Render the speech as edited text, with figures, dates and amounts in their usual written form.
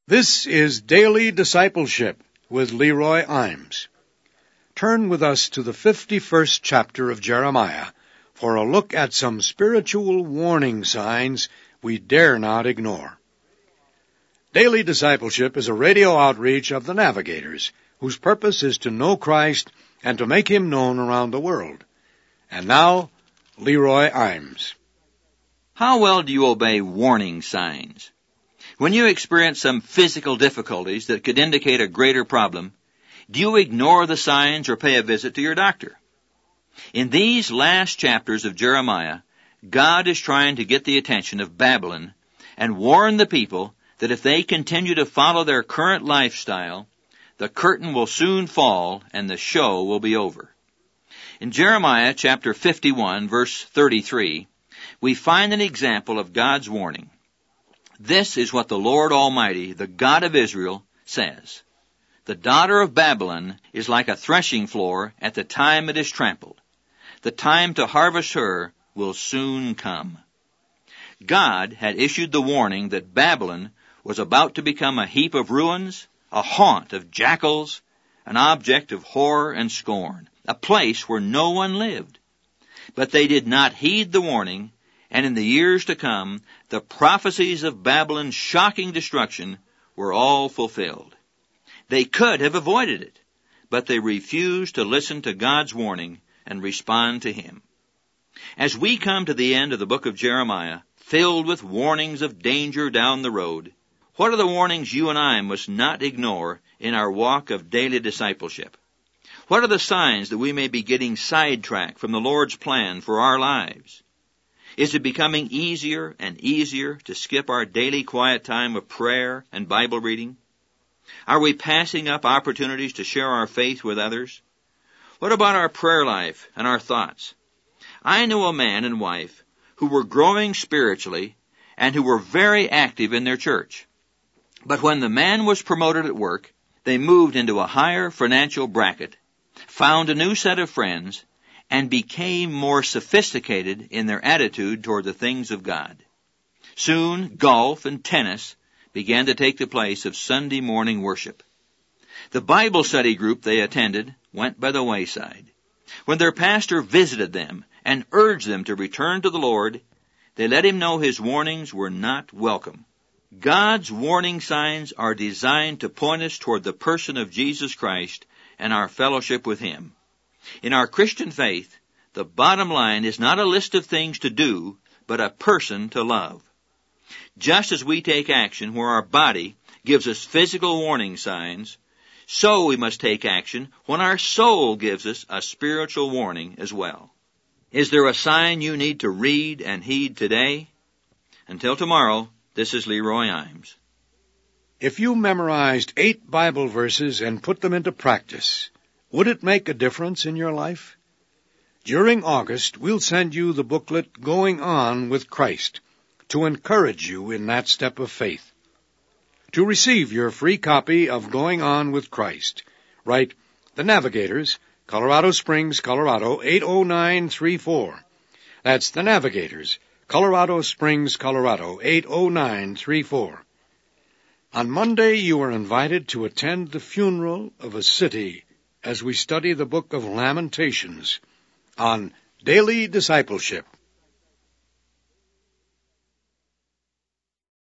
This is Daily Discipleship with Leroy Imes. Turn with us to the 51st chapter of Jeremiah for a look at some spiritual warning signs we dare not ignore. Daily Discipleship is a radio outreach of the Navigators, whose purpose is to know Christ and to make Him known around the world. And now, Leroy Imes. How well do you obey warning signs? When you experience some physical difficulties that could indicate a greater problem, do you ignore the signs or pay a visit to your doctor? In these last chapters of Jeremiah, God is trying to get the attention of Babylon and warn the people that if they continue to follow their current lifestyle, the curtain will soon fall and the show will be over. In Jeremiah chapter 51, verse 33, we find an example of God's warning. This is what the Lord Almighty, the God of Israel, says. The daughter of Babylon is like a threshing floor at the time it is trampled. The time to harvest her will soon come. God had issued the warning that Babylon was about to become a heap of ruins, a haunt of jackals, an object of horror and scorn, a place where no one lived. But they did not heed the warning, and in the years to come, the prophecies of Babylon's shocking destruction were all fulfilled. They could have avoided it, but they refused to listen to God's warning and respond to Him. As we come to the end of the book of Jeremiah, filled with warnings of danger down the road, what are the warnings you and I must not ignore in our walk of daily discipleship? What are the signs that we may be getting sidetracked from the Lord's plan for our lives? Is it becoming easier and easier to skip our daily quiet time of prayer and Bible reading? Are we passing up opportunities to share our faith with others? What about our prayer life and our thoughts? I knew a man and wife who were growing spiritually and who were very active in their church. But when the man was promoted at work, they moved into a higher financial bracket, found a new set of friends, and became more sophisticated in their attitude toward the things of God. Soon, golf and tennis began to take the place of Sunday morning worship. The Bible study group they attended went by the wayside. When their pastor visited them and urged them to return to the Lord, they let him know his warnings were not welcome. God's warning signs are designed to point us toward the person of Jesus Christ and our fellowship with Him. In our Christian faith, the bottom line is not a list of things to do, but a person to love. Just as we take action where our body gives us physical warning signs, so we must take action when our soul gives us a spiritual warning as well. Is there a sign you need to read and heed today? Until tomorrow, this is Leroy Imes. If you memorized 8 Bible verses and put them into practice, would it make a difference in your life? During August, we'll send you the booklet Going On with Christ to encourage you in that step of faith. To receive your free copy of Going On with Christ, write The Navigators, Colorado Springs, Colorado 80934. That's The Navigators, Colorado Springs, Colorado 80934. On Monday, you are invited to attend the funeral of a city as we study the book of Lamentations on Daily Discipleship.